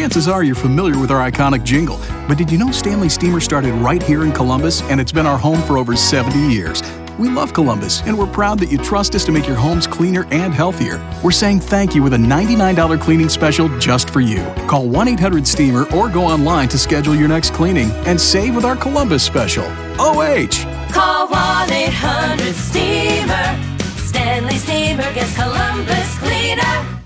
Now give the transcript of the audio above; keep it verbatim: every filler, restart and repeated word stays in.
chances are you're familiar with our iconic jingle. But did you know Stanley Steamer started right here in Columbus, and it's been our home for over seventy years? We love Columbus, and we're proud that you trust us to make your homes cleaner and healthier. We're saying thank you with a ninety-nine dollars cleaning special just for you. Call one eight hundred steamer or go online to schedule your next cleaning and save with our Columbus special. O H! Call one eight hundred steamer. Stanley Steamer gets Columbus cleaner.